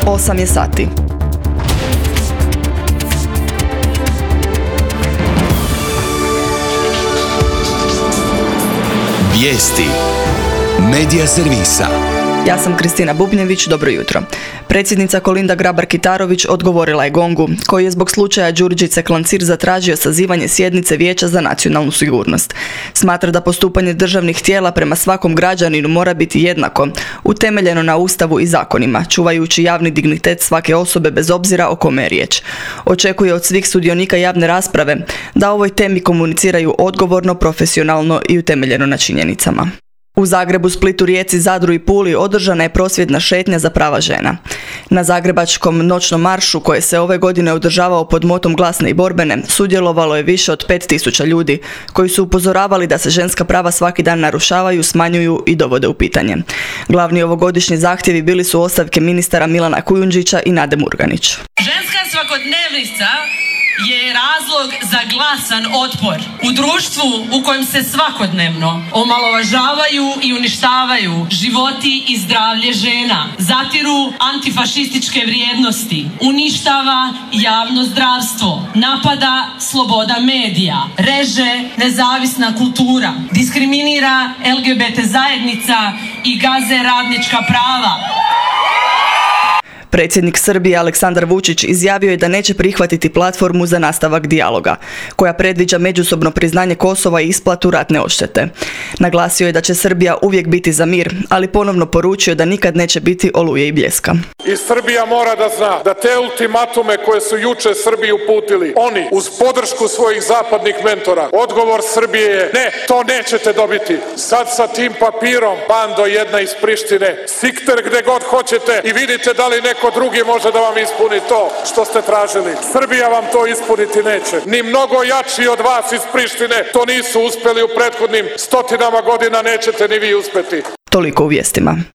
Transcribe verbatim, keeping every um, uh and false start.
osam je sati. Vijesti Medija servisa. Ja sam Kristina Bubnjević, dobro jutro. Predsjednica Kolinda Grabar-Kitarović odgovorila je Gongu, koji je zbog slučaja Đurđice Klancir zatražio sazivanje sjednice Vijeća za nacionalnu sigurnost. Smatra da postupanje državnih tijela prema svakom građaninu mora biti jednako, utemeljeno na Ustavu i zakonima, čuvajući javni dignitet svake osobe bez obzira o kome je riječ. Očekuje od svih sudionika javne rasprave da o ovoj temi komuniciraju odgovorno, profesionalno i utemeljeno na činjenicama. U Zagrebu, Splitu, Rijeci, Zadru i Puli održana je prosvjedna šetnja za prava žena. Na zagrebačkom noćnom maršu, koje se ove godine održavao pod motom Glasne i borbene, sudjelovalo je više od pet tisuća ljudi, koji su upozoravali da se ženska prava svaki dan narušavaju, smanjuju i dovode u pitanje. Glavni ovogodišnji zahtjevi bili su ostavke ministara Milana Kujundžića i Nade Murganić. Ženska svakodnevnica je razlog za glasan otpor u društvu u kojem se svakodnevno omalovažavaju i uništavaju životi i zdravlje žena, zatiru antifašističke vrijednosti, uništava javno zdravstvo, napada sloboda medija, reže nezavisna kultura, diskriminira L G B T zajednica i gaze radnička prava. Predsjednik Srbije Aleksandar Vučić izjavio je da neće prihvatiti platformu za nastavak dijaloga, koja predviđa međusobno priznanje Kosova i isplatu ratne odštete. Naglasio je da će Srbija uvijek biti za mir, ali ponovno poručio da nikad neće biti oluje i bljeska. I Srbija mora da zna da te ultimatume koje su juče Srbiji uputili, oni uz podršku svojih zapadnih mentora, odgovor Srbije je ne, to nećete dobiti. Sad sa tim papirom, bando jedna iz Prištine, sikter gde god hoćete i vidite da li neko drugi može da vam ispuni to što ste tražili. Srbija vam to ispuniti neće. Ni mnogo jači od vas iz Prištine to nisu uspjeli u prethodnim stotinama godina, nećete ni vi uspjeti. Toliko u vijestima.